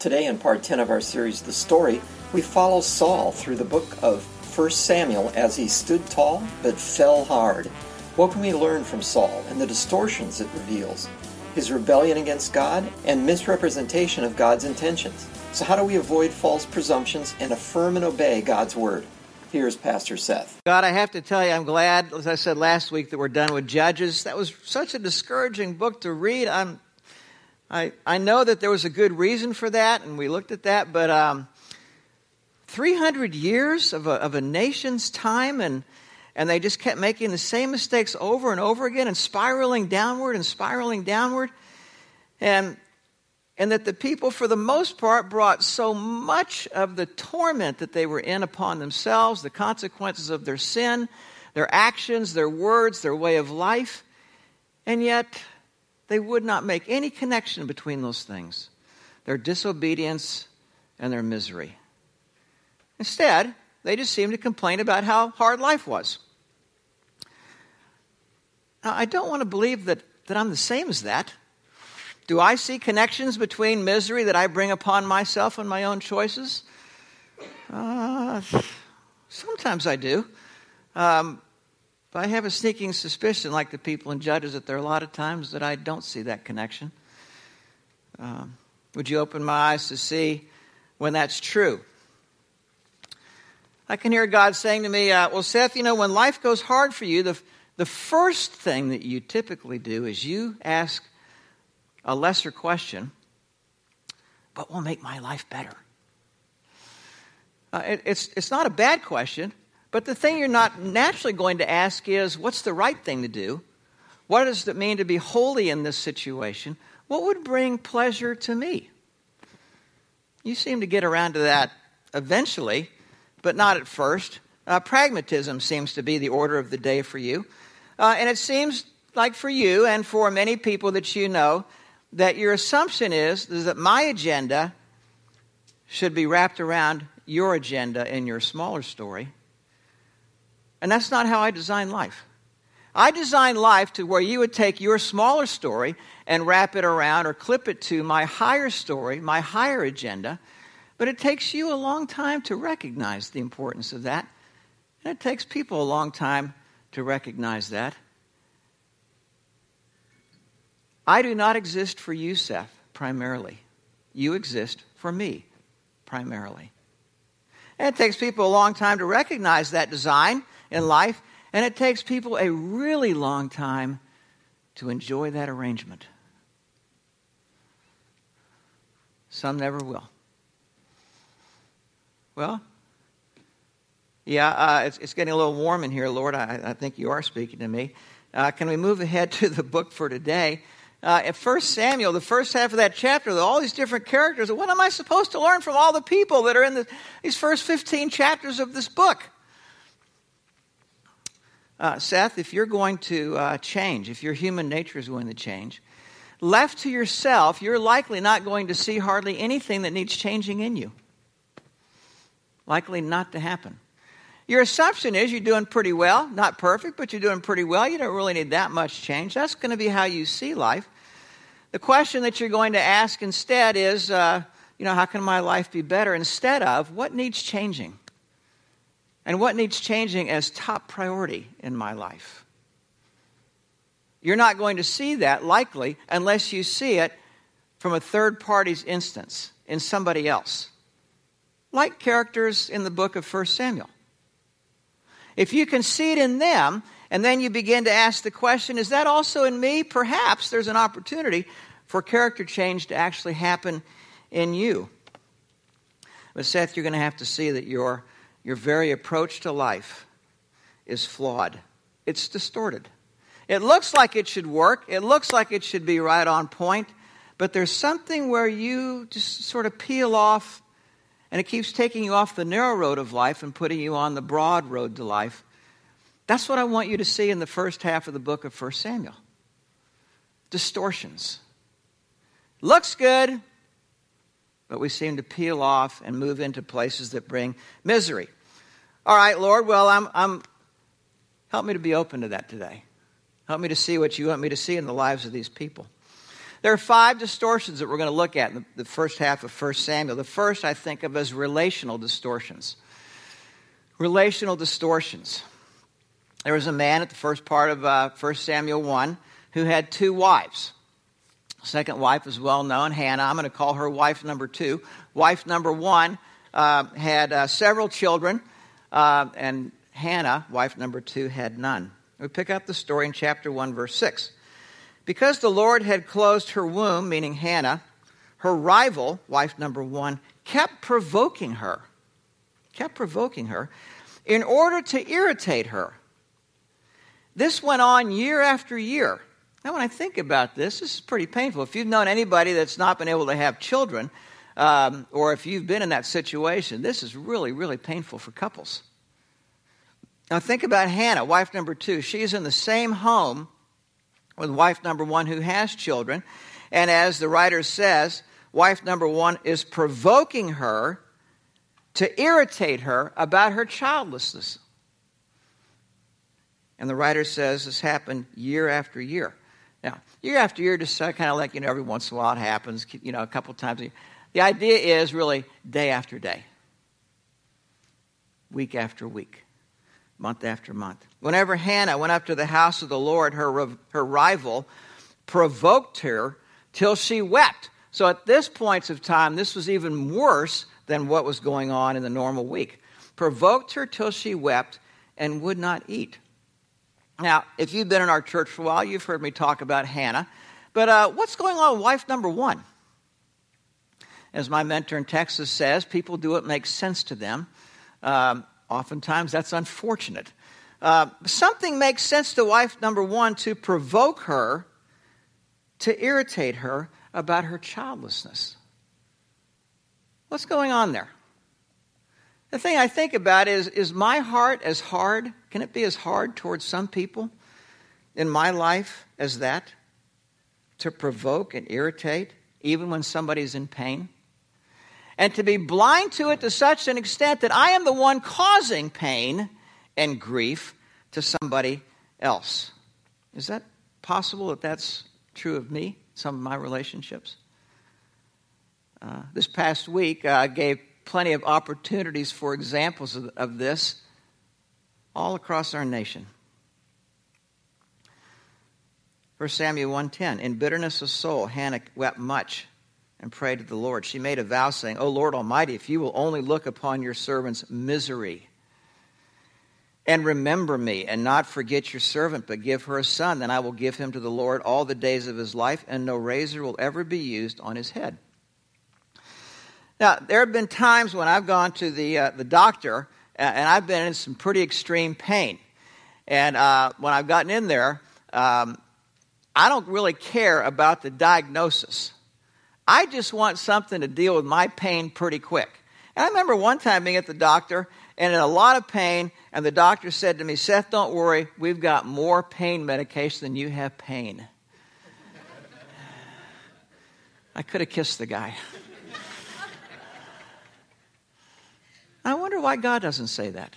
Today, in part 10 of our series, The Story, we follow Saul through the book of 1 Samuel as he stood tall but fell hard. What can we learn from Saul and the distortions it reveals? His rebellion against God and misrepresentation of God's intentions. So how do we avoid false presumptions and affirm and obey God's word? Here's Pastor Seth. God, I have to tell you, I'm glad, as I said last week, that we're done with Judges. That was such a discouraging book to read. I know that there was a good reason for that, and we looked at that, but 300 years of a nation's time, and they just kept making the same mistakes over and over again and spiraling downward, and that the people, for the most part, brought so much of the torment that they were in upon themselves, the consequences of their sin, their actions, their words, their way of life, and yet they would not make any connection between those things, their disobedience and their misery. Instead, they just seemed to complain about how hard life was. Now, I don't want to believe that I'm the same as that. Do I see connections between misery that I bring upon myself and my own choices? Sometimes I do. But I have a sneaking suspicion, like the people in Judges, that there are a lot of times that I don't see that connection. Would you open my eyes to see when that's true? I can hear God saying to me, well, Seth, when life goes hard for you, the first thing that you typically do is you ask a lesser question, what will make my life better? It's not a bad question, but the thing you're not naturally going to ask is, what's the right thing to do? What does it mean to be holy in this situation? What would bring pleasure to me? You seem to get around to that eventually, but not at first. Pragmatism seems to be the order of the day for you. And it seems like for you and for many people that you know, that your assumption is that my agenda should be wrapped around your agenda in your smaller story. And that's not how I design life. I design life to where you would take your smaller story and wrap it around or clip it to my higher story, my higher agenda. But it takes you a long time to recognize the importance of that. And it takes people a long time to recognize that. I do not exist for you, Seth, primarily. You exist for me, primarily. And it takes people a long time to recognize that design in life, and it takes people a really long time to enjoy that arrangement. Some never will. Well, yeah, it's getting a little warm in here, Lord. I think you are speaking to me. Can we move ahead to the book for today? In 1 Samuel, the first half of that chapter, all these different characters. What am I supposed to learn from all the people that are in these first 15 chapters of this book? Seth, if you're going to change, if your human nature is going to change, left to yourself, you're likely not going to see hardly anything that needs changing in you. Likely not to happen. Your assumption is you're doing pretty well. Not perfect, but you're doing pretty well. You don't really need that much change. That's going to be how you see life. The question that you're going to ask instead is, how can my life be better? Instead of, what needs changing? And what needs changing as top priority in my life? You're not going to see that, likely, unless you see it from a third party's instance, in somebody else. Like characters in the book of 1 Samuel. If you can see it in them, and then you begin to ask the question, is that also in me? Perhaps there's an opportunity for character change to actually happen in you. But Seth, you're going to have to see that your very approach to life is flawed. It's distorted. It looks like it should work. It looks like it should be right on point. But there's something where you just sort of peel off, and it keeps taking you off the narrow road of life and putting you on the broad road to life. That's what I want you to see in the first half of the book of 1 Samuel. Distortions. Looks good, but we seem to peel off and move into places that bring misery. All right, Lord, well, help me to be open to that today. Help me to see what you want me to see in the lives of these people. There are 5 distortions that we're going to look at in the first half of 1 Samuel. The first I think of as relational distortions. Relational distortions. There was a man at the first part of 1 Samuel 1 who had 2 wives. The second wife is well known, Hannah. I'm going to call her wife number 2. Wife number 1 had several children, and Hannah, wife number 2, had none. We pick up the story in chapter 1, verse 6. Because the Lord had closed her womb, meaning Hannah, her rival, wife number 1, kept provoking her in order to irritate her. This went on year after year. Now, when I think about this is pretty painful. If you've known anybody that's not been able to have children, or if you've been in that situation, this is really, really painful for couples. Now, think about Hannah, wife number 2. She's in the same home with wife number 1 who has children. And as the writer says, wife number 1 is provoking her to irritate her about her childlessness. And the writer says this happened year after year. Now, year after year, just kind of like, every once in a while it happens, a couple times a year. The idea is really day after day, week after week, month after month. Whenever Hannah went up to the house of the Lord, her rival provoked her till she wept. So at this point of time, this was even worse than what was going on in the normal week. Provoked her till she wept and would not eat. Now, if you've been in our church for a while, you've heard me talk about Hannah. But what's going on with wife number 1? As my mentor in Texas says, people do what makes sense to them. Oftentimes, that's unfortunate. Something makes sense to wife number 1 to provoke her, to irritate her about her childlessness. What's going on there? The thing I think about is my heart as hard? Can it be as hard towards some people in my life as that? To provoke and irritate, even when somebody's in pain? And to be blind to it to such an extent that I am the one causing pain and grief to somebody else. Is that possible that that's true of me, some of my relationships? This past week, I gave plenty of opportunities for examples of this all across our nation. 1 Samuel 1:10, in bitterness of soul, Hannah wept much and prayed to the Lord. She made a vow saying, O Lord Almighty, if you will only look upon your servant's misery and remember me and not forget your servant, but give her a son, then I will give him to the Lord all the days of his life, and no razor will ever be used on his head. Now, there have been times when I've gone to the doctor, and I've been in some pretty extreme pain. And when I've gotten in there, I don't really care about the diagnosis. I just want something to deal with my pain pretty quick. And I remember one time being at the doctor and in a lot of pain, and the doctor said to me, Seth, don't worry, we've got more pain medication than you have pain. I could have kissed the guy. I wonder why God doesn't say that.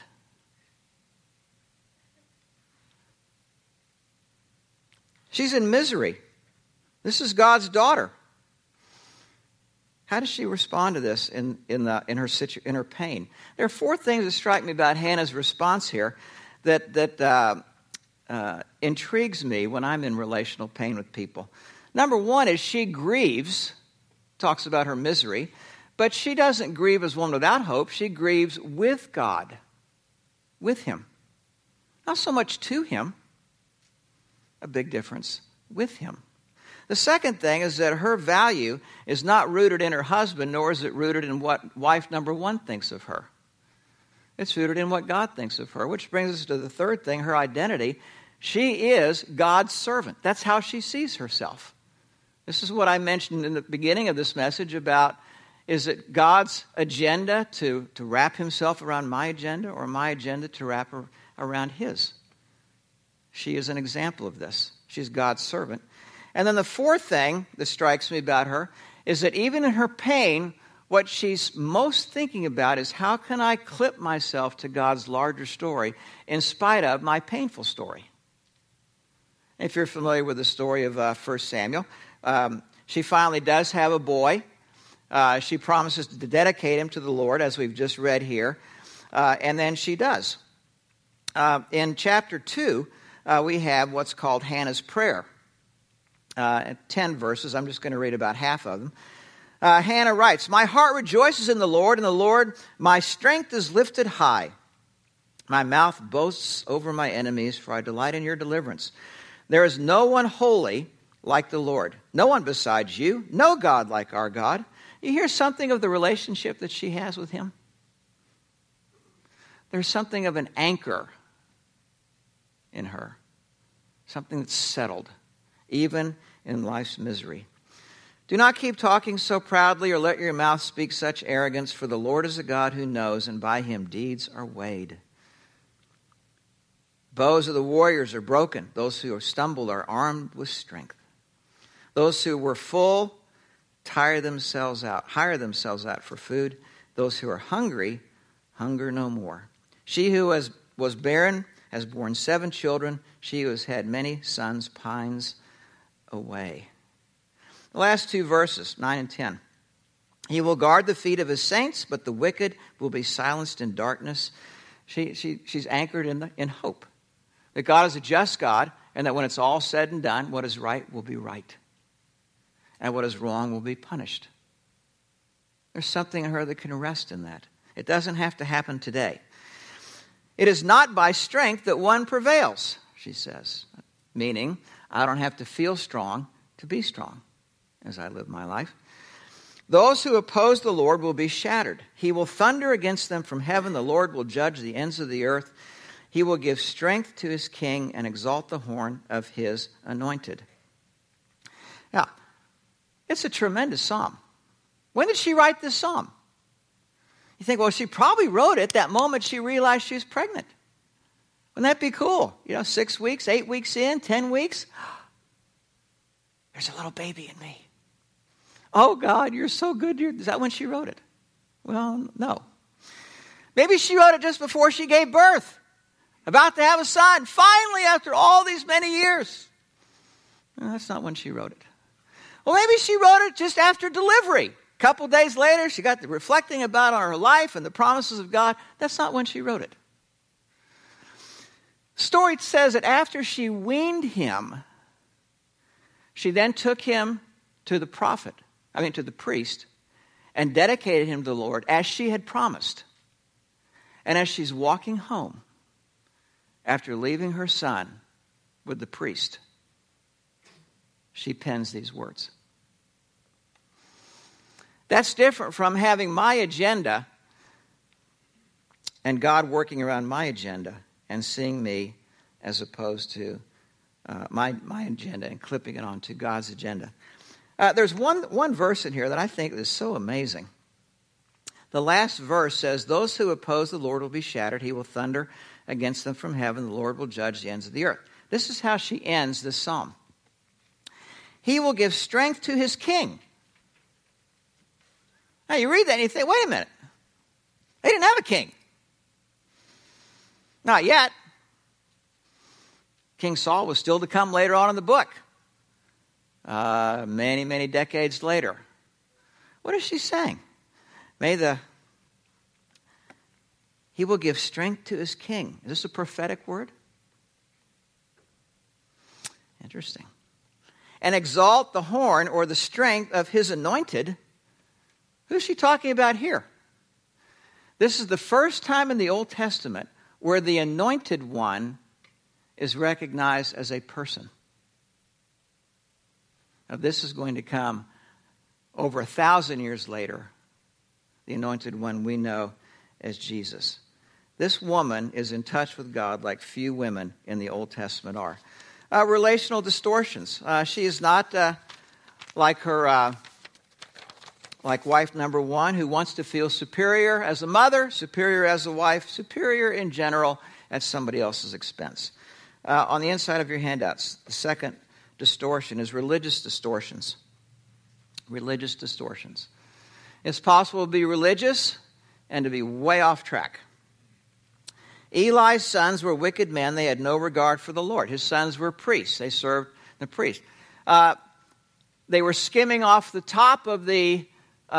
She's in misery. This is God's daughter. How does she respond to this in her pain? There are 4 things that strike me about Hannah's response here that intrigues me when I'm in relational pain with people. Number 1 is she grieves, talks about her misery, but she doesn't grieve as one without hope. She grieves with God, with Him. Not so much to Him, a big difference, with Him. The second thing is that her value is not rooted in her husband, nor is it rooted in what wife number 1 thinks of her. It's rooted in what God thinks of her, which brings us to the third thing, her identity. She is God's servant. That's how she sees herself. This is what I mentioned in the beginning of this message about, is it God's agenda to wrap himself around my agenda, or my agenda to wrap around his? She is an example of this. She's God's servant. And then the fourth thing that strikes me about her is that even in her pain, what she's most thinking about is, how can I clip myself to God's larger story in spite of my painful story? If you're familiar with the story of 1 Samuel, She finally does have a boy. She promises to dedicate him to the Lord, as we've just read here. And then she does. In chapter 2, we have what's called Hannah's prayer. 10 verses. I'm just going to read about half of them. Hannah writes, "My heart rejoices in the Lord, my strength is lifted high. My mouth boasts over my enemies, for I delight in your deliverance. There is no one holy like the Lord, no one besides you, no God like our God." You hear something of the relationship that she has with him? There's something of an anchor in her, something that's settled, even in life's misery. "Do not keep talking so proudly or let your mouth speak such arrogance, for the Lord is a God who knows, and by him deeds are weighed. Bows of the warriors are broken. Those who are stumbled are armed with strength. Those who were full hire themselves out for food. Those who are hungry hunger no more. She who was barren has borne 7 children. She who has had many sons pines away." The last 2 verses, 9 and 10. "He will guard the feet of his saints, but the wicked will be silenced in darkness." She's anchored in hope that God is a just God, and that when it's all said and done, what is right will be right, and what is wrong will be punished. There's something in her that can rest in that. It doesn't have to happen today. "It is not by strength that one prevails," she says, meaning I don't have to feel strong to be strong as I live my life. "Those who oppose the Lord will be shattered. He will thunder against them from heaven. The Lord will judge the ends of the earth. He will give strength to his king and exalt the horn of his anointed." Now, it's a tremendous psalm. When did she write this psalm? You think, well, she probably wrote it that moment she realized she was pregnant. Wouldn't that be cool? 6 weeks, 8 weeks in, 10 weeks. There's a little baby in me. Oh, God, you're so good. Is that when she wrote it? Well, no. Maybe she wrote it just before she gave birth. About to have a son. Finally, after all these many years. No, that's not when she wrote it. Well, maybe she wrote it just after delivery. A couple days later, she got to reflecting about on her life and the promises of God. That's not when she wrote it. Story says that after she weaned him, she then took him to the priest, and dedicated him to the Lord as she had promised. And as she's walking home, after leaving her son with the priest, she pens these words. That's different from having my agenda and God working around my agenda and seeing me as opposed to my agenda and clipping it onto God's agenda. There's one verse in here that I think is so amazing. The last verse says, "Those who oppose the Lord will be shattered. He will thunder against them from heaven. The Lord will judge the ends of the earth." This is how she ends this psalm. "He will give strength to his king." Now you read that and you think, wait a minute. They didn't have a king. Not yet. King Saul was still to come later on in the book. Many, many decades later. What is she saying? He will give strength to his king. Is this a prophetic word? Interesting. "And exalt the horn," or the strength of his anointed. Who's she talking about here? This is the first time in the Old Testament where the anointed one is recognized as a person. Now, this is going to come over 1,000 years later, the anointed one we know as Jesus. This woman is in touch with God like few women in the Old Testament are. Relational distortions. She is not like her, like wife number 1, who wants to feel superior as a mother, superior as a wife, superior in general at somebody else's expense. On the inside of your handouts, the second distortion is religious distortions. Religious distortions. It's possible to be religious and to be way off track. Eli's sons were wicked men. They had no regard for the Lord. His sons were priests. They served the priest. They were skimming off the top of the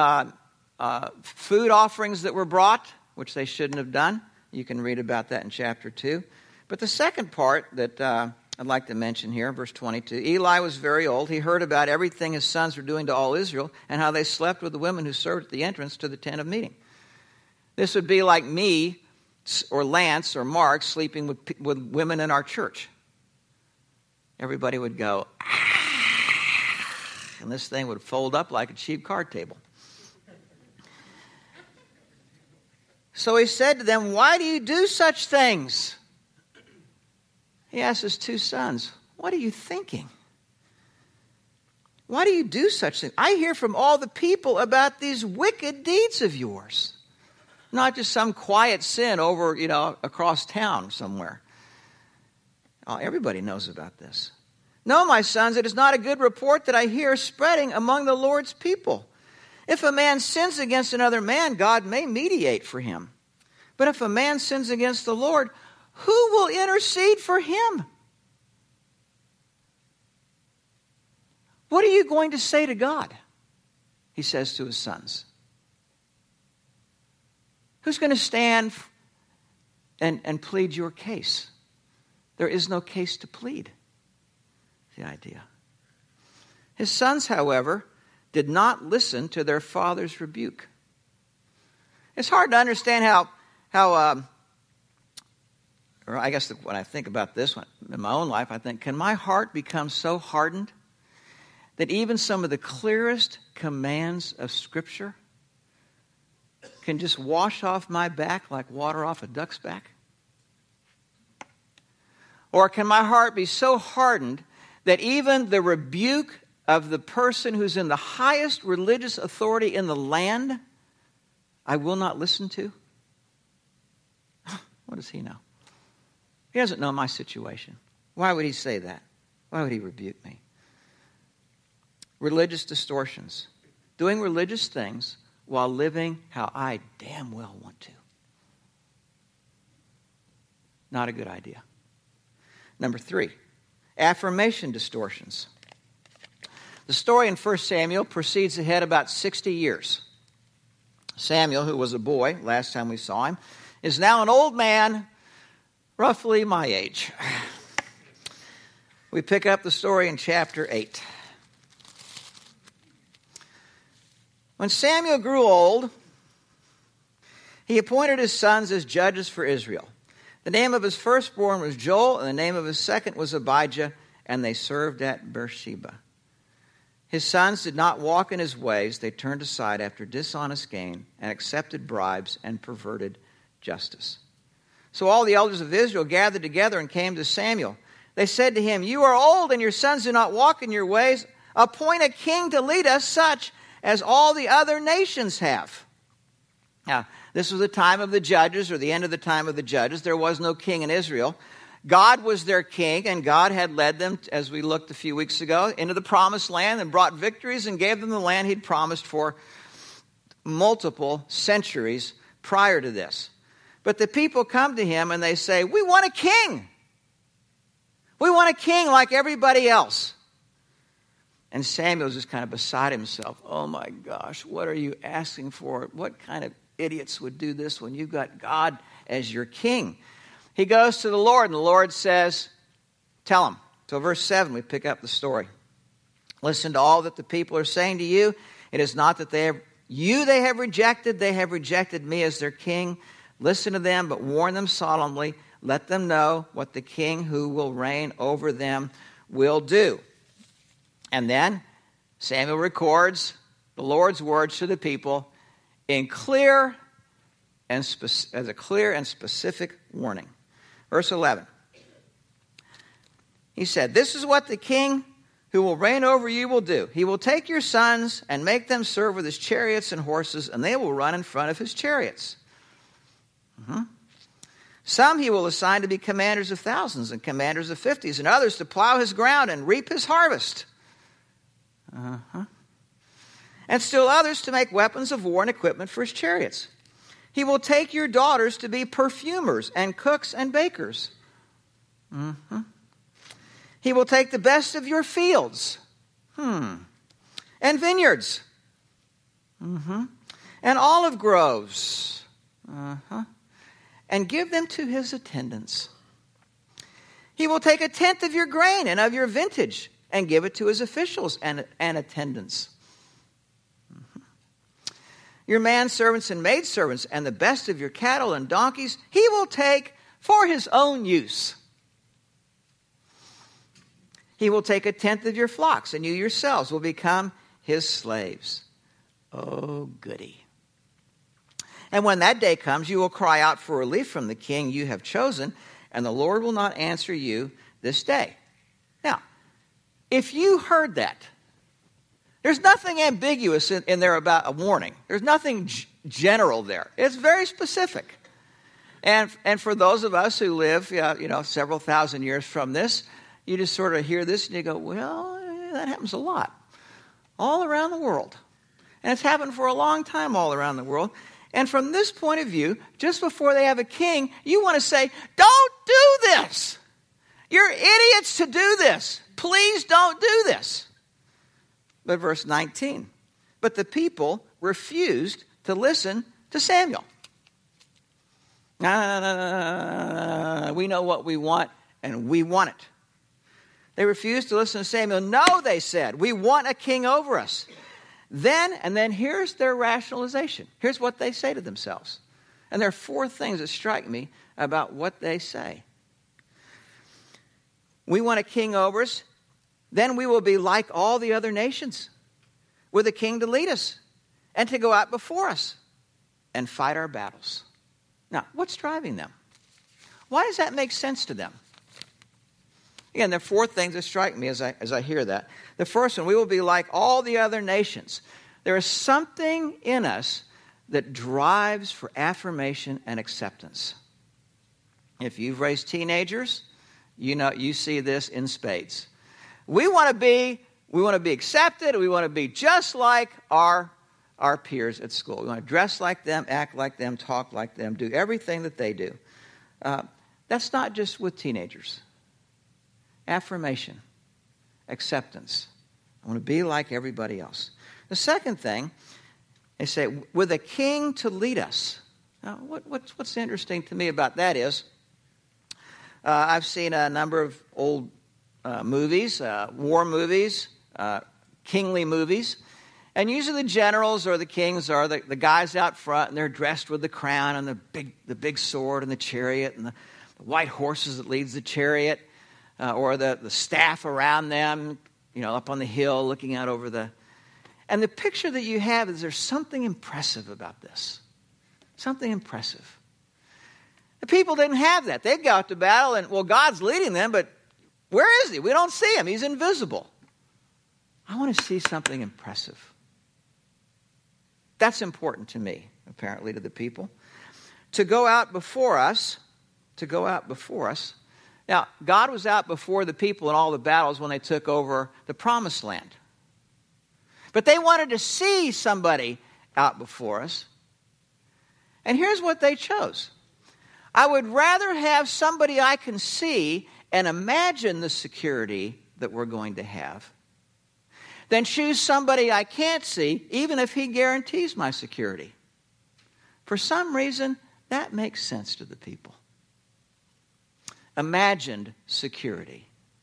food offerings that were brought, which they shouldn't have done. You can read about that in chapter 2. But the second part that I'd like to mention here, verse 22, Eli was very old. He heard about everything his sons were doing to all Israel and how they slept with the women who served at the entrance to the tent of meeting. This would be like me or Lance or Mark sleeping with women in our church. Everybody would go, and this thing would fold up like a cheap card table. So he said to them, why do you do such things? He asked his 2 sons, what are you thinking? Why do you do such things? I hear from all the people about these wicked deeds of yours. Not just some quiet sin over, across town somewhere. Oh, everybody knows about this. No, my sons, it is not a good report that I hear spreading among the Lord's people. If a man sins against another man, God may mediate for him. But if a man sins against the Lord, who will intercede for him? What are you going to say to God? He says to his sons. Who's going to stand and plead your case? There is no case to plead. The idea. His sons, however, did not listen to their father's rebuke. It's hard to understand how or I guess when I think about this one in my own life, I think, can my heart become so hardened that even some of the clearest commands of Scripture can just wash off my back like water off a duck's back? Or can my heart be so hardened that even the rebuke of the person who's in the highest religious authority in the land, I will not listen to? What does he know? He doesn't know my situation. Why would he say that? Why would he rebuke me? Religious distortions. Doing religious things while living how I damn well want to. Not a good idea. Number 3, affirmation distortions. The story in 1 Samuel proceeds ahead about 60 years. Samuel, who was a boy, last time we saw him, is now an old man, roughly my age. We pick up the story in chapter 8. When Samuel grew old, he appointed his sons as judges for Israel. The name of his firstborn was Joel, and the name of his second was Abijah, and they served at Beersheba. His sons did not walk in his ways. They turned aside after dishonest gain and accepted bribes and perverted justice. So all the elders of Israel gathered together and came to Samuel. They said to him, you are old, and your sons do not walk in your ways. Appoint a king to lead us, such as all the other nations have. Now, this was the time of the judges, or the end of the time of the judges. There was no king in Israel. God was their king, and God had led them, as we looked a few weeks ago, into the promised land and brought victories and gave them the land he'd promised for multiple centuries prior to this. But the people come to him and they say, we want a king. We want a king like everybody else. And Samuel's just kind of beside himself. Oh my gosh, what are you asking for? What kind of idiots would do this when you've got God as your king? He goes to the Lord, and the Lord says, tell him. So verse 7, we pick up the story. Listen to all that the people are saying to you. It is not that they have rejected me as their king. Listen to them, but warn them solemnly. Let them know what the king who will reign over them will do. And then Samuel records the Lord's words to the people as a clear and specific warning. Verse 11. He said, this is what the king who will reign over you will do. He will take your sons and make them serve with his chariots and horses, and they will run in front of his chariots. Some he will assign to be commanders of thousands and commanders of 50s, and others to plow his ground and reap his harvest. And still others to make weapons of war and equipment for his chariots. He will take your daughters to be perfumers and cooks and bakers. He will take the best of your fields. and vineyards, and olive groves, and give them to his attendants. He will take a tenth of your grain and of your vintage and give it to his officials and attendants. Your manservants and maidservants and the best of your cattle and donkeys he will take for his own use. He will take a tenth of your flocks, and you yourselves will become his slaves. Oh, goody. And when that day comes, you will cry out for relief from the king you have chosen, and the Lord will not answer you this day. Now, if you heard that, there's nothing ambiguous in there about a warning. There's nothing general there. It's very specific. And for those of us who live, several thousand years from this, you just sort of hear this and you go, well, that happens a lot. All around the world. And it's happened for a long time all around the world. And from this point of view, just before they have a king, you want to say, don't do this. You're idiots to do this. Please don't do this. But verse 19, but the people refused to listen to Samuel. No, we know what we want, and we want it. They refused to listen to Samuel. No, they said, we want a king over us. Then here's their rationalization. Here's what they say to themselves. And there are four things that strike me about what they say. We want a king over us. Then we will be like all the other nations, with a king to lead us and to go out before us and fight our battles. Now, what's driving them? Why does that make sense to them? Again, there are four things that strike me as I hear that. The first one, we will be like all the other nations. There is something in us that drives for affirmation and acceptance. If you've raised teenagers, you see this in spades. We want to be accepted. We want to be just like our peers at school. We want to dress like them, act like them, talk like them, do everything that they do. That's not just with teenagers. Affirmation, acceptance. I want to be like everybody else. The second thing, they say, with a king to lead us. Now, what's interesting to me about that is, I've seen a number of old movies, war movies, kingly movies. And usually the generals or the kings are the guys out front, and they're dressed with the crown and the big sword and the chariot and the white horses that leads the chariot, or the staff around them, up on the hill looking out over the... And the picture that you have is there's something impressive about this. Something impressive. The people didn't have that. They go out to battle and, God's leading them, but where is he? We don't see him. He's invisible. I want to see something impressive. That's important to me, apparently to the people. To go out before us. Now, God was out before the people in all the battles when they took over the promised land. But they wanted to see somebody out before us. And here's what they chose. I would rather have somebody I can see and imagine the security that we're going to have than choose somebody I can't see, even if he guarantees my security. For some reason, that makes sense to the people. Imagined security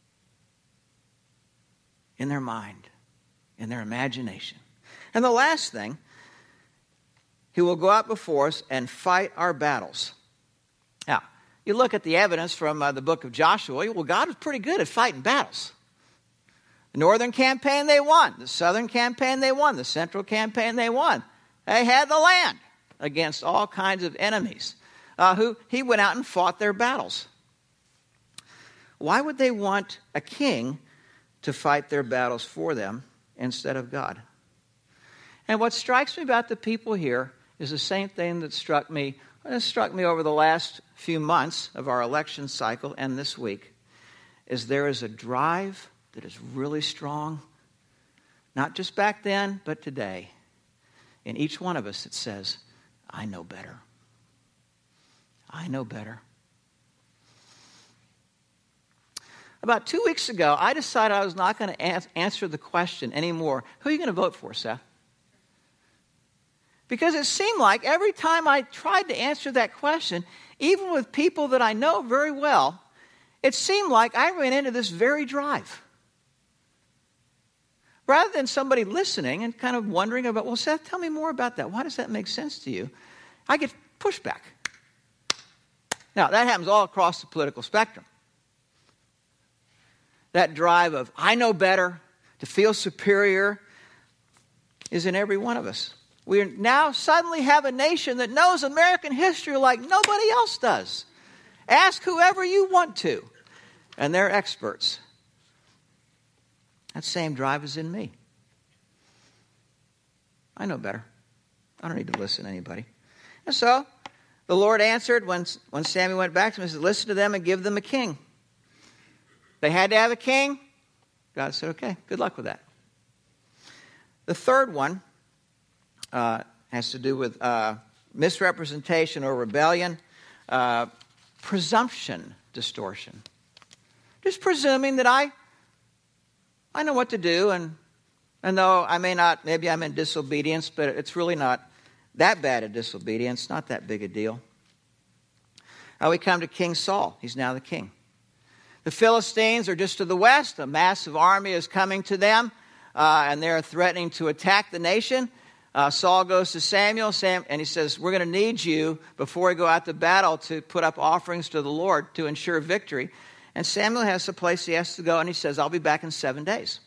in their mind, in their imagination. And the last thing, he will go out before us and fight our battles. Now, you look at the evidence from the book of Joshua, God was pretty good at fighting battles. The northern campaign, they won. The southern campaign, they won. The central campaign, they won. They had the land against all kinds of enemies who he went out and fought their battles. Why would they want a king to fight their battles for them instead of God? And what strikes me about the people here is the same thing that struck me over the last few months of our election cycle and this week, is there is a drive that is really strong, not just back then, but today. In each one of us, it says, I know better. I know better. About 2 weeks ago, I decided I was not going to answer the question anymore, who are you going to vote for, Seth? Because it seemed like every time I tried to answer that question, even with people that I know very well, it seemed like I ran into this very drive. Rather than somebody listening and kind of wondering about, well, Seth, tell me more about that. Why does that make sense to you? I get pushback. Now, that happens all across the political spectrum. That drive of, I know better, to feel superior, is in every one of us. We now suddenly have a nation that knows American history like nobody else does. Ask whoever you want to, and they're experts. That same drive is in me. I know better. I don't need to listen to anybody. And so, the Lord answered when Samuel went back to him and said, listen to them and give them a king. They had to have a king. God said, okay, good luck with that. The third one has to do with misrepresentation or rebellion, presumption distortion. Just presuming that I know what to do, and though I may not, maybe I'm in disobedience, but it's really not that bad a disobedience, not that big a deal. We come to King Saul. He's now the king. The Philistines are just to the west. A massive army is coming to them, and they're threatening to attack the nation. Saul goes to Samuel, and he says, we're going to need you before we go out to battle to put up offerings to the Lord to ensure victory. And Samuel has a place he has to go, and he says, I'll be back in 7 days.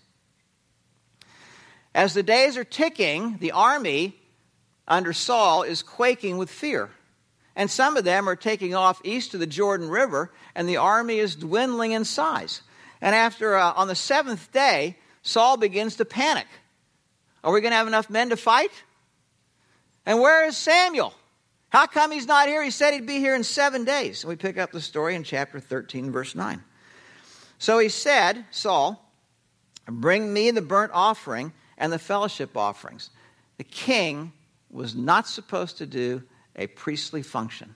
As the days are ticking, the army under Saul is quaking with fear. And some of them are taking off east of the Jordan River, and the army is dwindling in size. And after, on the 7th day, Saul begins to panic. Are we going to have enough men to fight? And where is Samuel? How come he's not here? He said he'd be here in 7 days. And we pick up the story in chapter 13, verse 9. So he said, Saul, bring me the burnt offering and the fellowship offerings. The king was not supposed to do a priestly function.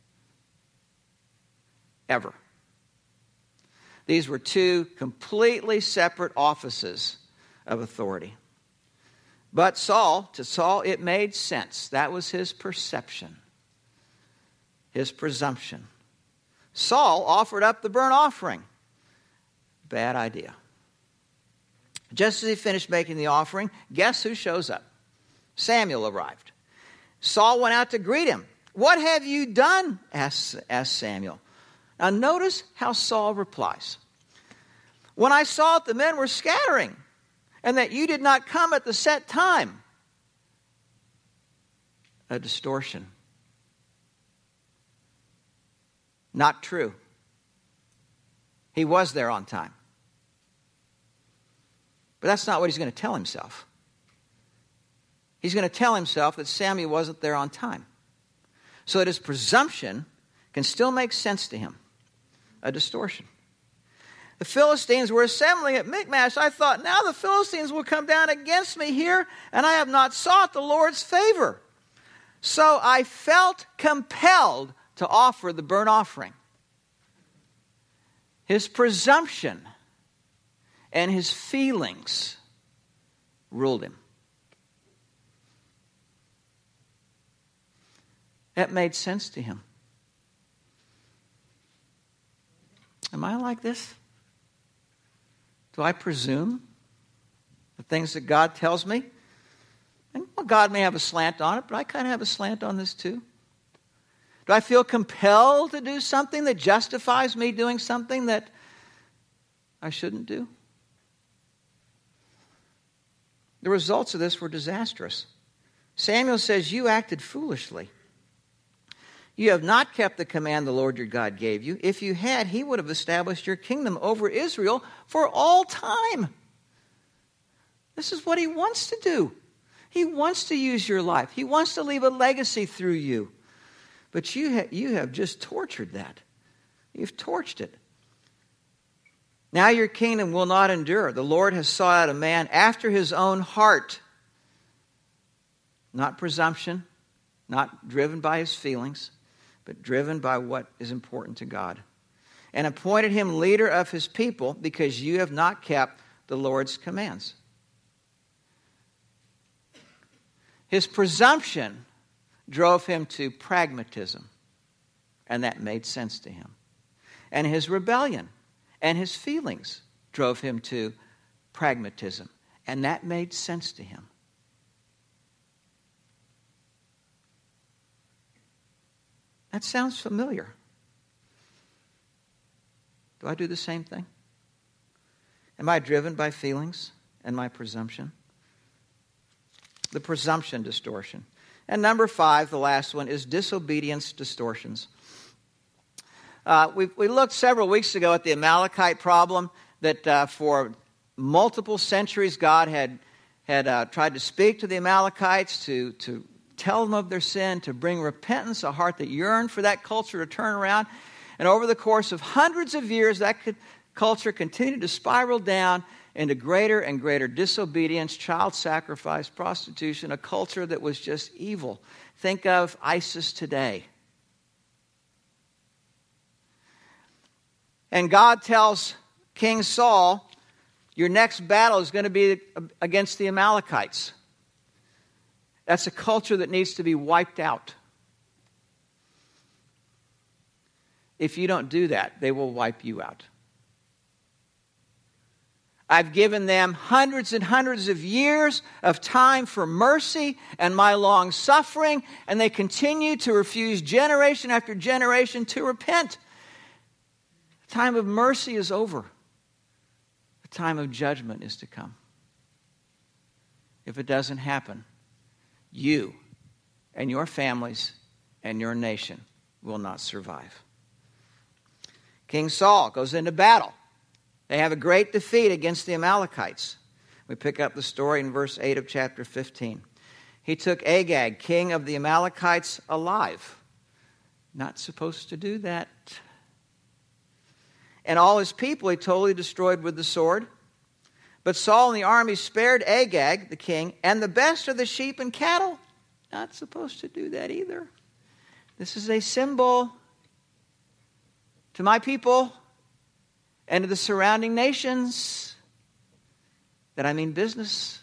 Ever. These were two completely separate offices of authority. But to Saul, it made sense. That was his perception, his presumption. Saul offered up the burnt offering. Bad idea. Just as he finished making the offering, guess who shows up? Samuel arrived. Saul went out to greet him. What have you done? asked Samuel. Now notice how Saul replies. When I saw that the men were scattering, and that you did not come at the set time. A distortion. Not true. He was there on time. But that's not what he's going to tell himself. He's going to tell himself that Samuel wasn't there on time. So that his presumption can still make sense to him. A distortion. The Philistines were assembling at Michmash. I thought, now the Philistines will come down against me here, and I have not sought the Lord's favor. So I felt compelled to offer the burnt offering. His presumption and his feelings ruled him. That made sense to him. Am I like this? Do I presume the things that God tells me? And well, God may have a slant on it, but I kind of have a slant on this too. Do I feel compelled to do something that justifies me doing something that I shouldn't do? The results of this were disastrous. Samuel says, you acted foolishly. You have not kept the command the Lord your God gave you. If you had, he would have established your kingdom over Israel for all time. This is what he wants to do. He wants to use your life. He wants to leave a legacy through you. But you have just tortured that. You've torched it. Now your kingdom will not endure. The Lord has sought out a man after his own heart. Not presumption, not driven by his feelings, but driven by what is important to God. and appointed him leader of his people because you have not kept the Lord's commands. His presumption drove him to pragmatism, and that made sense to him. And his rebellion and his feelings drove him to pragmatism, and that made sense to him. That sounds familiar. Do I do the same thing? Am I driven by feelings and my presumption? The presumption distortion. And number 5, the last one, is disobedience distortions. We looked several weeks ago at the Amalekite problem, that for multiple centuries God had tried to speak to the Amalekites to tell them of their sin, to bring repentance, a heart that yearned for that culture to turn around. And over the course of hundreds of years, that culture continued to spiral down into greater and greater disobedience, child sacrifice, prostitution, a culture that was just evil. Think of ISIS today. And God tells King Saul, your next battle is going to be against the Amalekites. That's a culture that needs to be wiped out. If you don't do that, they will wipe you out. I've given them hundreds and hundreds of years of time for mercy and my long suffering, and they continue to refuse generation after generation to repent. The time of mercy is over. The time of judgment is to come. If it doesn't happen, you and your families and your nation will not survive. King Saul goes into battle. They have a great defeat against the Amalekites. We pick up the story in verse 8 of chapter 15. He took Agag, king of the Amalekites, alive. Not supposed to do that. And all his people he totally destroyed with the sword. But Saul and the army spared Agag, the king, and the best of the sheep and cattle. Not supposed to do that either. This is a symbol to my people and to the surrounding nations that I mean business.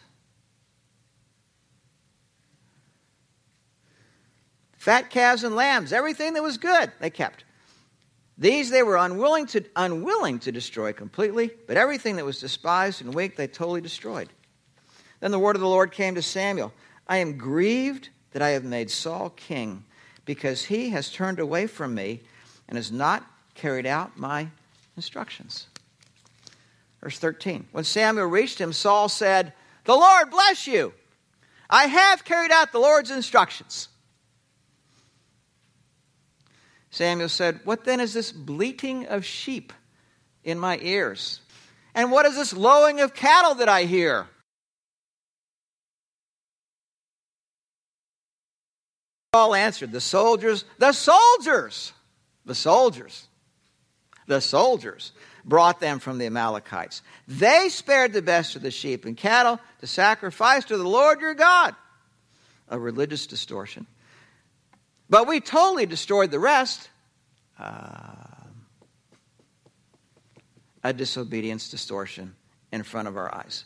Fat calves and lambs, everything that was good, they kept. These they were unwilling to destroy completely, but everything that was despised and weak they totally destroyed. Then the word of the Lord came to Samuel. I am grieved that I have made Saul king, because he has turned away from me and has not carried out my instructions. Verse 13. When Samuel reached him, Saul said, the Lord bless you. I have carried out the Lord's instructions. Samuel said, what then is this bleating of sheep in my ears? And what is this lowing of cattle that I hear? Saul answered, the soldiers brought them from the Amalekites. They spared the best of the sheep and cattle to sacrifice to the Lord your God. A religious distortion. But we totally destroyed the rest. A disobedience distortion in front of our eyes.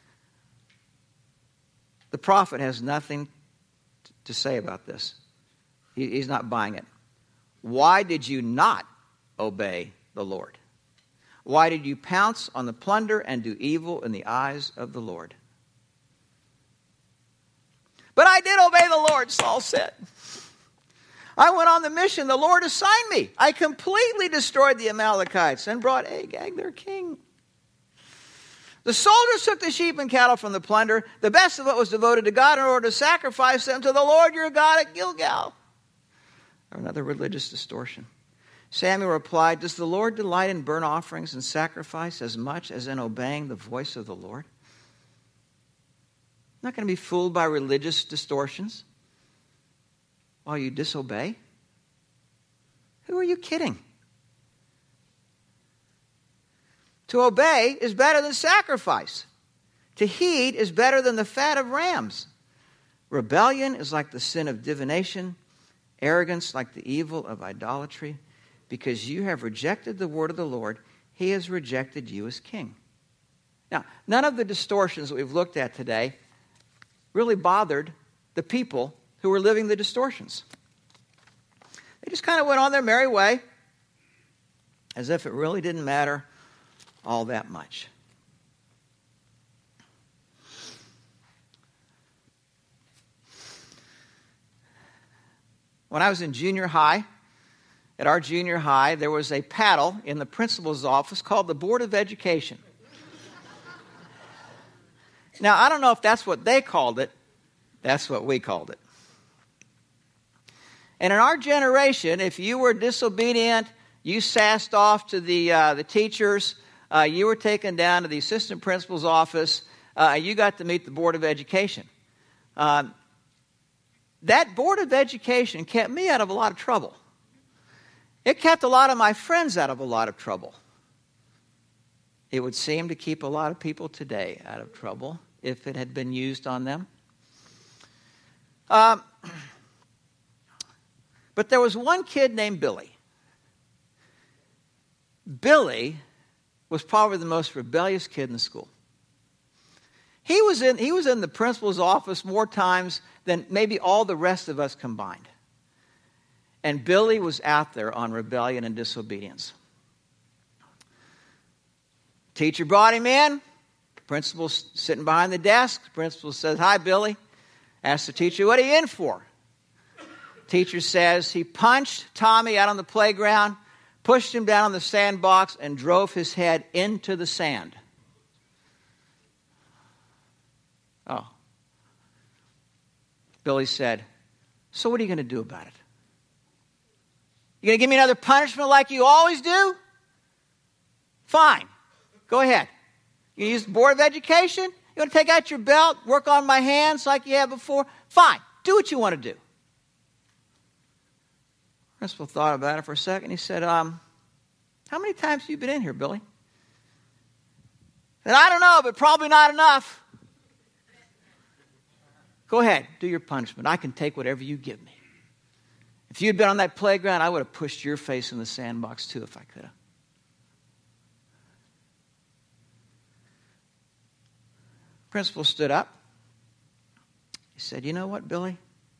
The prophet has nothing to say about this. He's not buying it. Why did you not obey the Lord? Why did you pounce on the plunder and do evil in the eyes of the Lord? But I did obey the Lord, Saul said. I went on the mission the Lord assigned me. I completely destroyed the Amalekites and brought Agag, their king. The soldiers took the sheep and cattle from the plunder. The best of it was devoted to God in order to sacrifice them to the Lord your God at Gilgal. Another religious distortion. Samuel replied, does the Lord delight in burnt offerings and sacrifice as much as in obeying the voice of the Lord? I'm not going to be fooled by religious distortions while you disobey. Who are you kidding? To obey is better than sacrifice. To heed is better than the fat of rams. Rebellion is like the sin of divination, arrogance like the evil of idolatry. because you have rejected the word of the Lord, he has rejected you as king. Now, none of the distortions that we've looked at today really bothered the people who were living the distortions. They just kind of went on their merry way as if it really didn't matter all that much. When I was in junior high, at our junior high, there was a paddle in the principal's office called the Board of Education. Now, I don't know if that's what they called it. That's what we called it. And in our generation, if you were disobedient, you sassed off to the teachers, you were taken down to the assistant principal's office, you got to meet the Board of Education. That Board of Education kept me out of a lot of trouble. It kept a lot of my friends out of a lot of trouble. It would seem to keep a lot of people today out of trouble if it had been used on them. But there was one kid named Billy. Billy was probably the most rebellious kid in the school. He was in the principal's office more times than maybe all the rest of us combined. And Billy was out there on rebellion and disobedience. Teacher brought him in. Principal's sitting behind the desk. The principal says, "Hi, Billy." Asks the teacher, "What are you in for?" Teacher says he punched Tommy out on the playground, pushed him down on the sandbox, and drove his head into the sand. Oh. Billy said, "So what are you going to do about it? You going to give me another punishment like you always do? Fine. Go ahead. You use the Board of Education? You want to take out your belt, work on my hands like you had before? Fine. Do what you want to do." Principal thought about it for a second. He said, "How many times have you been in here, Billy?" He said, "I don't know, but probably not enough." "Go ahead. Do your punishment. I can take whatever you give me. If you'd been on that playground, I would have pushed your face in the sandbox too if I could have." Principal stood up. He said, "You know what, Billy?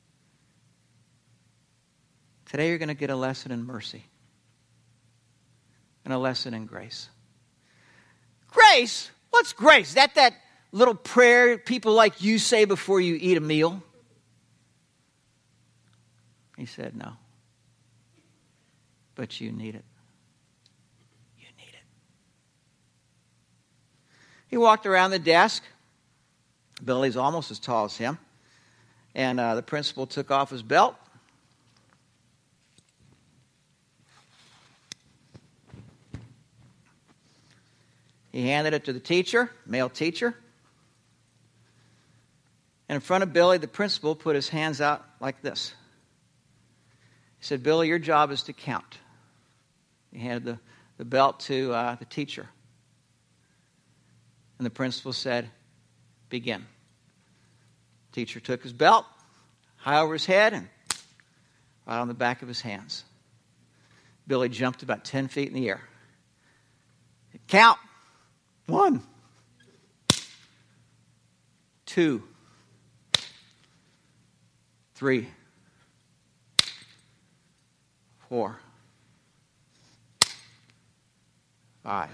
Today you're going to get a lesson in mercy and a lesson in grace." Grace? What's grace? Is that little prayer people like you say before you eat a meal? He said, "No. But you need it. You need it." He walked around the desk. Billy's almost as tall as him. And the principal took off his belt. He handed it to the teacher, male teacher. And in front of Billy, the principal put his hands out like this. He said, "Billy, your job is to count." He handed the belt to the teacher. And the principal said, "Begin." Teacher took his belt, high over his head, and right on the back of his hands. Billy jumped about 10 feet in the air. Count. 1, 2, 3, 4, 5,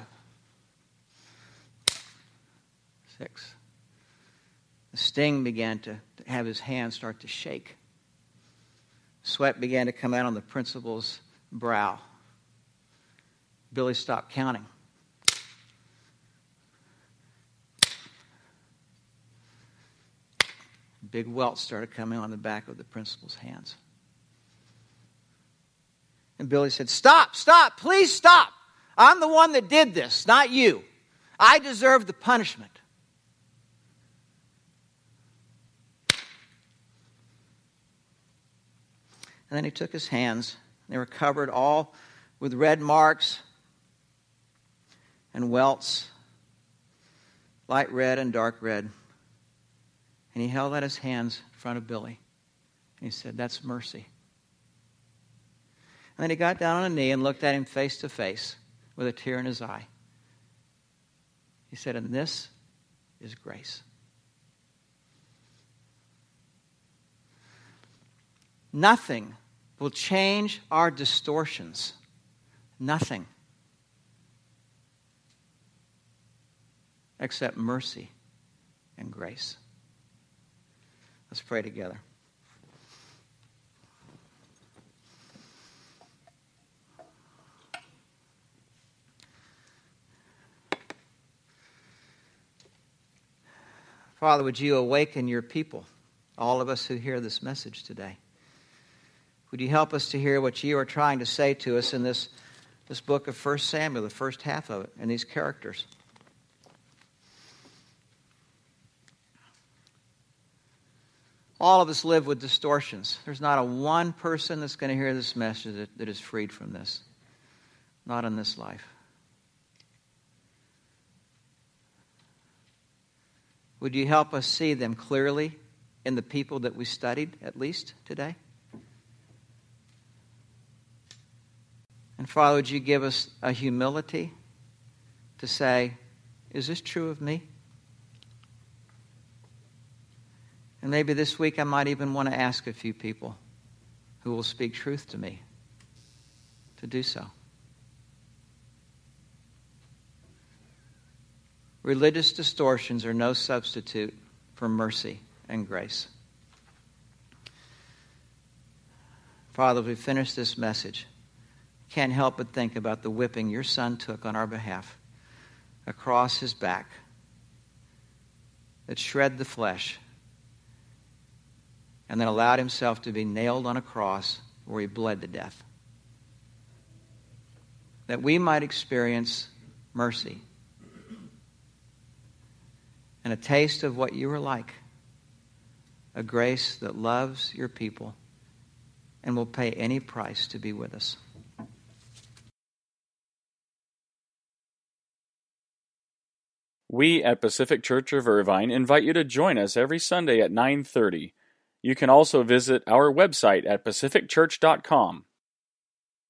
6. The sting began to have his hands start to shake. Sweat began to come out on the principal's brow. Billy stopped counting. Big welts started coming on the back of the principal's hands. And Billy said, "Stop, please stop. I'm the one that did this, not you. I deserve the punishment." And then he took his hands. They were covered all with red marks and welts, light red and dark red. And he held out his hands in front of Billy. And he said, "That's mercy. And then he got down on a knee and looked at him face to face with a tear in his eye. He said, and this is grace. Nothing will change our distortions. Nothing. Except mercy and grace. Let's pray together. Father, would you awaken your people, all of us who hear this message today? Would you help us to hear what you are trying to say to us in this book of 1 Samuel, the first half of it, and these characters? All of us live with distortions. There's not a one person that's going to hear this message that is freed from this. Not in this life. Would you help us see them clearly in the people that we studied, at least today? And Father, would you give us a humility to say, is this true of me? And maybe this week I might even want to ask a few people who will speak truth to me to do so. Religious distortions are no substitute for mercy and grace. Father, as we finish this message, can't help but think about the whipping your Son took on our behalf across his back that shred the flesh and then allowed himself to be nailed on a cross where he bled to death. That we might experience mercy and a taste of what you were like, a grace that loves your people and will pay any price to be with us. We at Pacific Church of Irvine invite you to join us every Sunday at 9:30. You can also visit our website at pacificchurch.com.